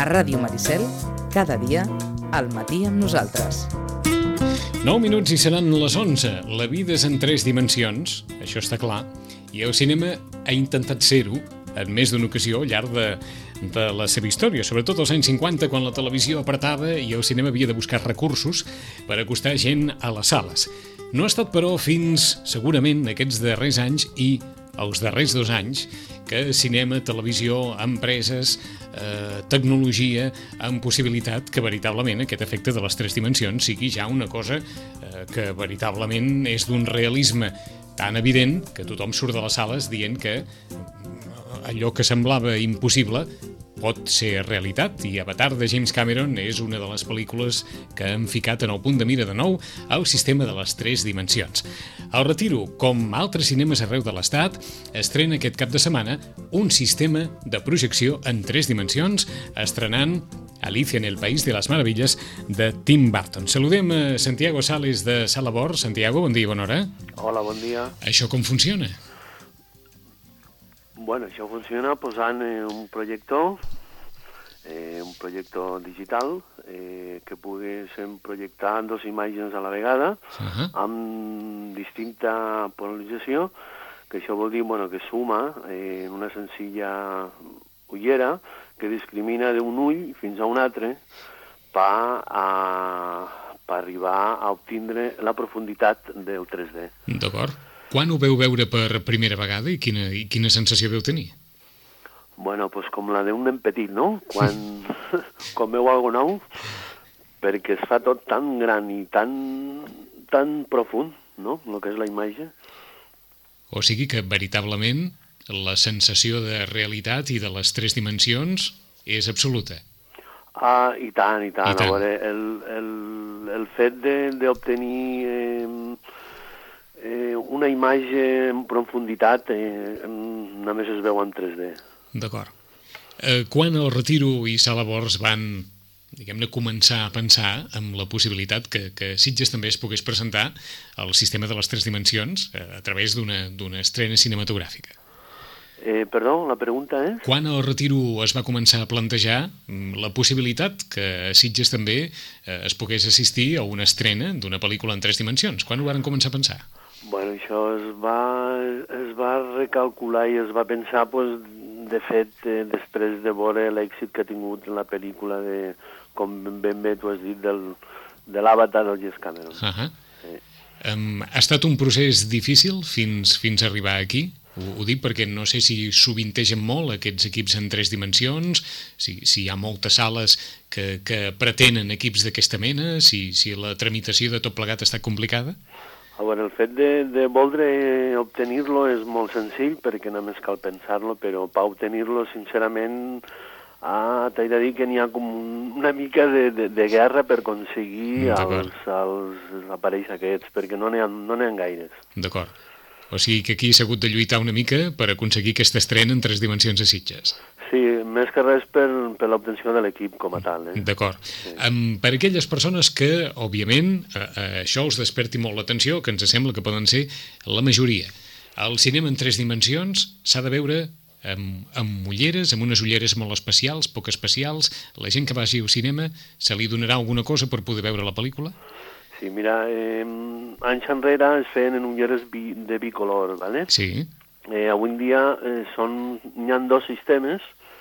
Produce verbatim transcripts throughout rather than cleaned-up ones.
A Ràdio Maricel, cada dia, al matí amb nosaltres. nou minuts i seran les onze. La vida és en tres dimensions, això està clar, i el cinema ha intentat ser-ho en més d'una ocasió al llarg de, de la seva història, sobretot als anys cinquanta, quan la televisió apretava i el cinema havia de buscar recursos per acostar gent a les sales. No ha estat, però, fins, segurament, aquests darrers anys i els darrers dos anys que cinema, televisió, empreses, eh, tecnologia han possibilitat que veritablement aquest efecte de les tres dimensions sigui ja una cosa eh, que veritablement és d'un realisme tan evident que tothom surt de les sales dient que allò que semblava impossible pot ser realitat, i Avatar de James Cameron és una de les pel·lícules que han ficat en el punt de mira de nou el sistema de les tres dimensions. Al Retiro, com altres cinemes arreu de l'Estat, estrena aquest cap de setmana un sistema de projecció en tres dimensions, estrenant Alicia en el País de las Maravillas de Tim Burton. Saludem a Santiago Sales de Salabor. Santiago, bon dia, bona hora. Hola, bon dia. Això com funciona? Bueno, això funciona posant eh, un projector, eh, un projector digital, eh, que poguéssim projectar dos imatges a la vegada, uh-huh. amb distinta polarització, que això vol dir bueno, que suma eh, en una senzilla ullera que discrimina d'un ull fins a un altre per, a, per arribar a obtindre la profunditat del tres D. D'acord. Quan ho veu veure per primera vegada i quina, i quina sensació veu tenir? Bueno, pues com la d'un nen petit, no? Quan, quan veu alguna nou, perquè es fa tot tan gran i tan, tan profund, no?, el que és la imatge. O sigui que, veritablement, la sensació de realitat i de les tres dimensions és absoluta. Ah, i tant, i tant. I tant. A veure, el, el, el fet d'obtenir eh, eh, una imatge en profunditat eh, només es veu en tres D. D'acord. Eh, quan el Retiro i Salabors van, diguem-ne, començar a pensar en la possibilitat que, que Sitges també es pogués presentar el sistema de les tres dimensions eh, a través d'una d'una estrena cinematogràfica? Eh, perdó, la pregunta és? Quan el Retiro es va començar a plantejar la possibilitat que a Sitges també eh, es pogués assistir a una estrena d'una pel·lícula en tres dimensions? Quan ho van començar a pensar? Bueno, això es va, es va recalcular i es va pensar, pues, de fet, eh, després de veure l'èxit que ha tingut la pel·lícula de, com ben bé tu has dit, del, de l'Avatar del James Cameron. Uh-huh. Sí. Um, ha estat un procés difícil fins, fins a arribar aquí? Ho, ho dic perquè no sé si sovintegen molt aquests equips en tres dimensions, si, si hi ha moltes sales que, que pretenen equips d'aquesta mena, si, si la tramitació de tot plegat ha estat complicada? A veure, el fet de, de voldre obtenir-lo és molt senzill perquè només cal pensar-lo, però per obtenir-lo, sincerament, ah, t'he de dir que n'hi ha com una mica de, de, de guerra per aconseguir els, els aparells aquests, perquè no n'hi ha, no n'hi ha gaires. D'acord. O sigui que aquí s'ha hagut de lluitar una mica per aconseguir aquesta estrena en tres dimensions a Sitges. Sí, més que res per, per l'obtenció de l'equip com a tal. Eh? D'acord. Sí. Um, per aquelles persones que, òbviament, uh, uh, això els desperti molt l'atenció, que ens sembla que poden ser la majoria. El cinema en tres dimensions s'ha de veure amb, amb ulleres, amb unes ulleres molt especials, poc especials. La gent que vagi al cinema se li donarà alguna cosa per poder veure la pel·lícula? Sí, mira, eh, anys enrere es feien en ulleres bi, de bicolor, ¿vale? Sí. Eh, avui en dia eh, són, hi ha dos sistemes,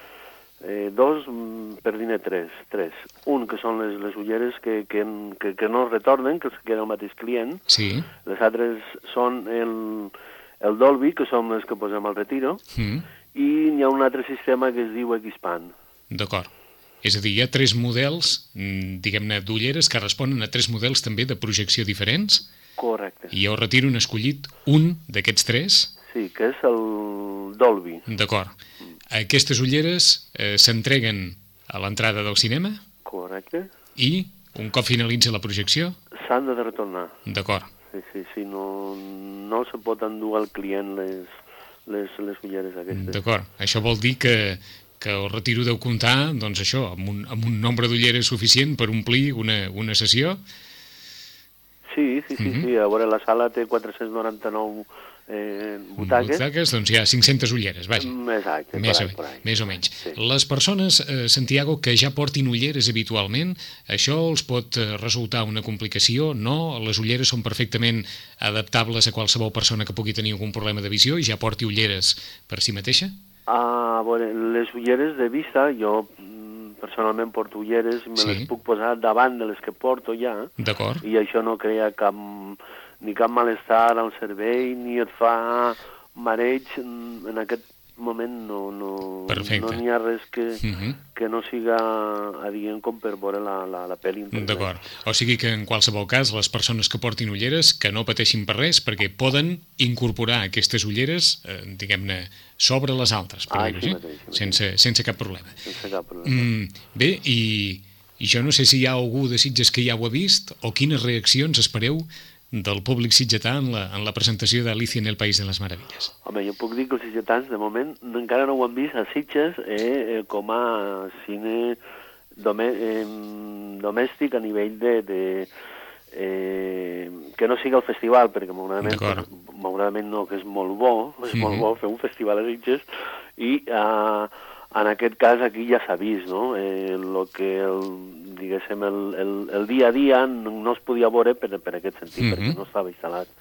eh, dos per dir-ne tres, tres. Un, que són les, les ulleres que, que, que, que no es retornen, que es queda el mateix client. Sí. Les altres són el, el Dolby, que són les que posem al Retiro, mm. i hi ha un altre sistema que es diu Xpan. D'acord. És a dir, hi ha tres models, diguem-ne, d'ulleres que responen a tres models també de projecció diferents? Correcte. I jo retiro un escollit, un d'aquests tres? Sí, que és el Dolby. D'acord. Aquestes ulleres eh, s'entreguen a l'entrada del cinema? Correcte. I, un cop finalitza la projecció? S'han de retornar. D'acord. Sí, sí, sí, no, no se pot endur al client les, les, les ulleres aquestes. D'acord. Això vol dir que que el Retiro deu comptar, doncs això, amb un, amb un nombre d'ulleres suficient per omplir una, una sessió? Sí, sí, sí, uh-huh. sí. A veure, la sala té quatre-cents noranta-nou eh, butaques. Butaques, doncs hi ha cinc-centes ulleres, vaja. Exacte, més, por ahí, por ahí. Més o menys. Sí. Les persones, eh, Santiago, que ja portin ulleres habitualment, això els pot resultar una complicació? No? Les ulleres són perfectament adaptables a qualsevol persona que pugui tenir algun problema de visió i ja porti ulleres per si mateixa? Ah, bueno, les ulleres de vista, jo personalment porto ulleres, me sí. les puc posar davant de les que porto ja, d'acord, i això no crea cap, ni cap malestar al cervell, ni et fa mareig. En aquest moment no no no n'hi ha res que, uh-huh. que no siga adient com per veure la, la, la pel·li. D'acord. O sigui que en qualsevol cas les persones que portin ulleres que no pateixin per res perquè poden incorporar aquestes ulleres, eh, diguem-ne, sobre les altres, per ah, dir-ho, sí? mateix, sí sense, sense cap problema. Sense cap problema. Mm, bé, i, i jo no sé si hi ha algú de Sitges que ja ho ha vist o quines reaccions espereu del públic sitgetà en la, en la presentació d'Alicia en el País de les Meravilles. Home, jo puc dir que els sitgetans, de moment, encara no ho han vist a Sitges eh, eh, com a cine dome, eh, domèstic a nivell de... de eh, que no sigui el festival, perquè malauradament, malauradament no, que és molt bo, és mm-hmm. molt bo fer un festival a Sitges, i eh, en aquest cas aquí ja s'ha vist, no? Eh, lo que el, diguéssim, el, el, el dia a dia no, no es podia veure per, per aquest sentit, mm-hmm. perquè no estava instal·lat.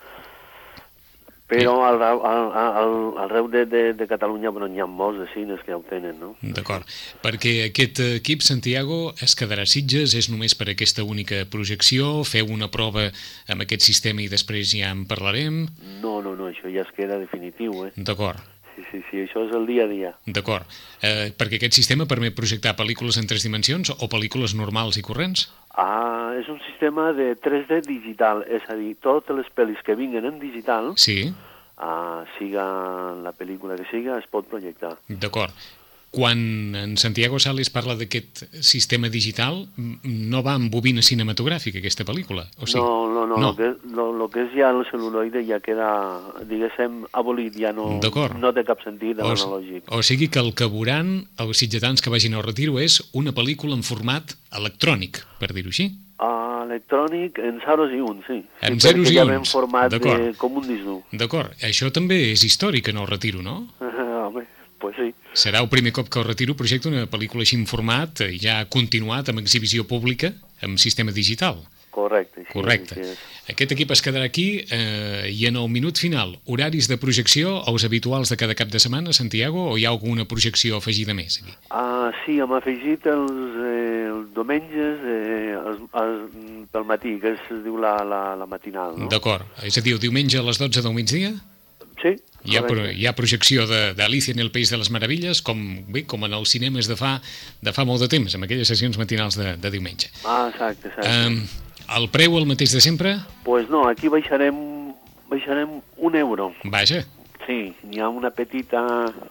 Però al, al, al, arreu de, de, de Catalunya bueno, hi ha molts de cines que ja ho tenen, no? D'acord, perquè aquest equip, Santiago, es quedarà a Sitges, és només per aquesta única projecció, feu una prova amb aquest sistema i després ja en parlarem? No, no, no, això ja es queda definitiu, eh? D'acord. Sí, sí, sí, això és el dia a dia. D'acord, eh, perquè aquest sistema permet projectar pel·lícules en tres dimensions o pel·lícules normals i corrents? Ah, és un sistema de tres D digital, és a dir, totes les pel·lis que vinguen en digital, sí. ah, siga la pel·lícula que siga, es pot projectar. D'acord. Quan en Santiago Sales parla d'aquest sistema digital, no va amb bobina cinematogràfica, aquesta pel·lícula? O sigui, no, no, no, no. Lo, que, lo, lo que és ja el celuloide ja queda, diguéssim, abolit, ja no, no té cap sentit o, analògic. O sigui que el que veuran els sitgetans que vagin al retiro és una pel·lícula en format electrònic, per dir-ho així? Uh, electrònic en zeros i uns, sí. En sí, zeros i ja uns, en format de, com un disc dur. D'acord, això també és històric en el retiro, no? Uh, home, pues sí. Serà el primer cop que el retiro projecta una pel·lícula així en format, ja continuat amb exhibició pública, amb sistema digital. Correcte. Sí, Correcte. Sí, sí. Aquest equip es quedarà aquí eh, i en el minut final, horaris de projecció, els habituals de cada cap de setmana, Santiago, o hi ha alguna projecció afegida més? Aquí? Ah, sí, hem afegit els, eh, els diumenges eh, els, els, pel matí, que es diu la, la, la matinal, no? D'acord. És a dir, el diumenge a les dotze del migdia? Sí. Hi ha, hi ha projecció d'Alicia en el País de les Meravilles, com, bé, com en els cinemes de fa, de fa molt de temps, amb aquelles sessions matinals de, de diumenge. Ah, exacte, exacte. Um, el preu el mateix de sempre? Doncs pues no, aquí baixarem, baixarem un euro. Vaja. Sí, hi ha una petita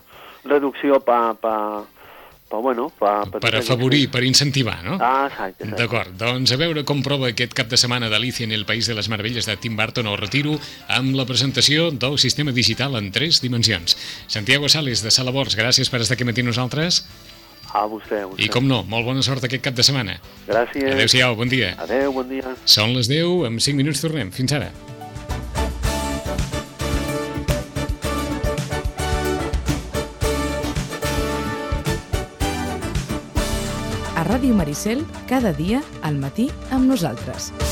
reducció per... Pa, pa, bueno, pa, pa per afavorir, per incentivar, no? Ah, exacte, exacte. D'acord, doncs a veure com prova aquest cap de setmana d'Alicia en el País de les Meravelles de Tim Burton al retiro amb la presentació del sistema digital en tres dimensions. Santiago Sales, de Salabors, gràcies per estar aquí amb nosaltres. A vostè, a vostè. I com no, molt bona sort aquest cap de setmana. Gràcies. Adéu-siau, bon dia. Adéu, bon dia. Són les deu, en cinc minuts tornem. Fins ara. A Ràdio Maricel, cada dia, al matí, amb nosaltres.